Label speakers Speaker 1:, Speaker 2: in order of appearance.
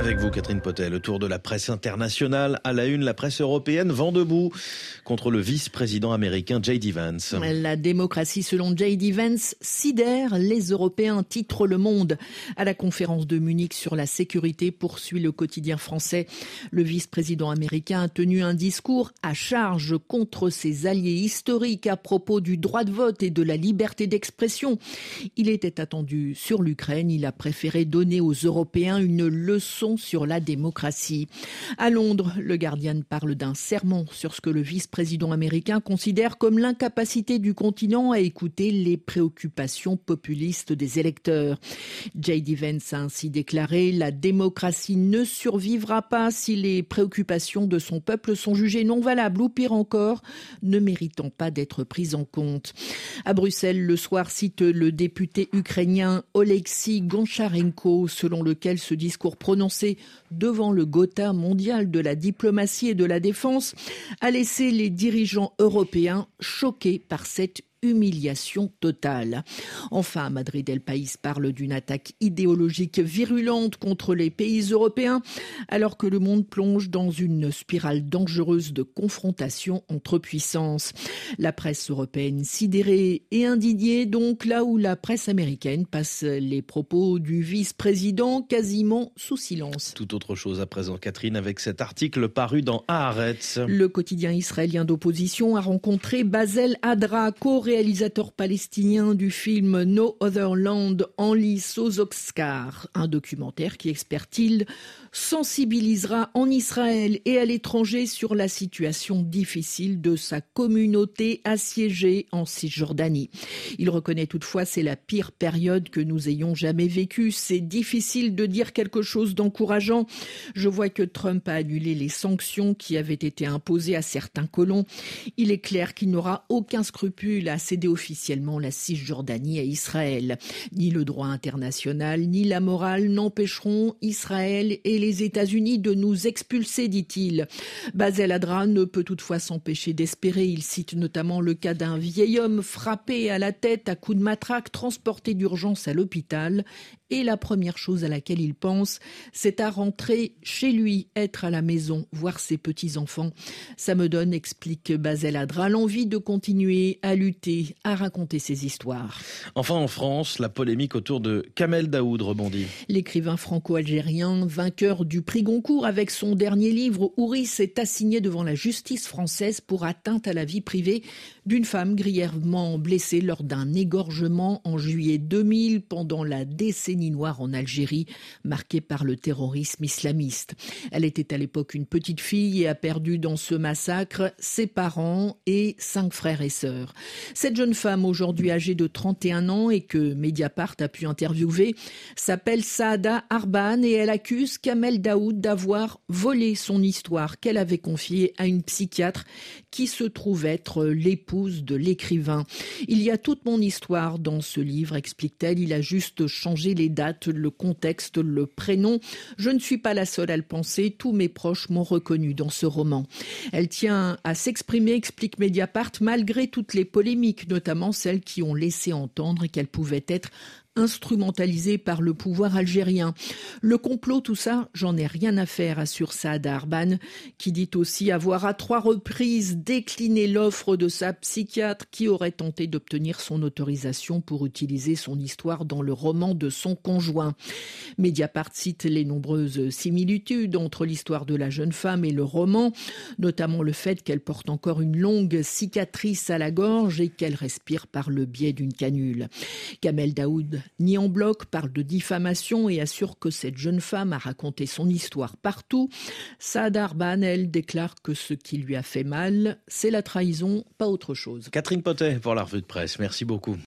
Speaker 1: Avec vous, Catherine Potet, le tour de la presse internationale. À la une, la presse européenne vend debout contre le vice-président américain J.D. Vance.
Speaker 2: La démocratie, selon J.D. Vance, sidère les Européens, titre Le Monde. À la conférence de Munich sur la sécurité, poursuit le quotidien français. Le vice-président américain a tenu un discours à charge contre ses alliés historiques à propos du droit de vote et de la liberté d'expression. Il était attendu sur l'Ukraine. Il a préféré donner aux Européens une leçon sur la démocratie. À Londres, le Guardian parle d'un sermon sur ce que le vice-président américain considère comme l'incapacité du continent à écouter les préoccupations populistes des électeurs. J.D. Vance a ainsi déclaré: la démocratie ne survivra pas si les préoccupations de son peuple sont jugées non valables ou pire encore, ne méritant pas d'être prises en compte. À Bruxelles, Le Soir cite le député ukrainien Oleksiy Goncharenko, selon lequel ce discours prononcé devant le Gotha mondial de la diplomatie et de la défense a laissé les dirigeants européens choqués par cette humiliation totale. Enfin, à Madrid, El País parle d'une attaque idéologique virulente contre les pays européens, alors que le monde plonge dans une spirale dangereuse de confrontation entre puissances. La presse européenne sidérée et indignée, donc, là où la presse américaine passe les propos du vice-président quasiment sous silence.
Speaker 1: Tout autre chose à présent, Catherine, avec cet article paru dans Haaretz.
Speaker 2: Le quotidien israélien d'opposition a rencontré Basel Adra, réalisateur palestinien du film No Other Land en lice aux Oscars. Un documentaire qui, espère-t-il, sensibilisera en Israël et à l'étranger sur la situation difficile de sa communauté assiégée en Cisjordanie. Il reconnaît toutefois c'est la pire période que nous ayons jamais vécue. C'est difficile de dire quelque chose d'encourageant. Je vois que Trump a annulé les sanctions qui avaient été imposées à certains colons. Il est clair qu'il n'aura aucun scrupule à céder officiellement la Cisjordanie à Israël. Ni le droit international, ni la morale n'empêcheront Israël et les États-Unis de nous expulser, dit-il. Basel Adra ne peut toutefois s'empêcher d'espérer. Il cite notamment le cas d'un vieil homme frappé à la tête à coups de matraque, transporté d'urgence à l'hôpital. Et la première chose à laquelle il pense, c'est à rentrer chez lui, être à la maison, voir ses petits-enfants. Ça me donne, explique Basel Adra, l'envie de continuer à lutter, à raconter ses histoires.
Speaker 1: Enfin, en France, la polémique autour de Kamel Daoud rebondit.
Speaker 2: L'écrivain franco-algérien, vainqueur du prix Goncourt avec son dernier livre, Ouris, est assigné devant la justice française pour atteinte à la vie privée d'une femme grièvement blessée lors d'un égorgement en juillet 2000 pendant la décennie noire en Algérie, marquée par le terrorisme islamiste. Elle était à l'époque une petite fille et a perdu dans ce massacre ses parents et 5 frères et sœurs. Cette jeune femme, aujourd'hui âgée de 31 ans et que Mediapart a pu interviewer, s'appelle Saada Arban et elle accuse Kamel Daoud d'avoir volé son histoire qu'elle avait confiée à une psychiatre qui se trouve être l'épouse de l'écrivain. Il y a toute mon histoire dans ce livre, explique-t-elle. Il a juste changé les dates, le contexte, le prénom. Je ne suis pas la seule à le penser. Tous mes proches m'ont reconnue dans ce roman. Elle tient à s'exprimer, explique Mediapart, malgré toutes les polémiques, notamment celles qui ont laissé entendre qu'elle pouvait être instrumentalisée par le pouvoir algérien. Le complot, tout ça, j'en ai rien à faire, assure Saada Arban, qui dit aussi avoir à 3 reprises décliné l'offre de sa psychiatre qui aurait tenté d'obtenir son autorisation pour utiliser son histoire dans le roman de son conjoint. Mediapart cite les nombreuses similitudes entre l'histoire de la jeune femme et le roman, notamment le fait qu'elle porte encore une longue cicatrice à la gorge et qu'elle respire par le biais d'une canule. Kamel Daoud nie en bloc, parle de diffamation et assure que cette jeune femme a raconté son histoire partout. Saada Arban, elle, déclare que ce qui lui a fait mal, c'est la trahison, pas autre chose.
Speaker 1: Catherine Potet pour la revue de presse. Merci beaucoup.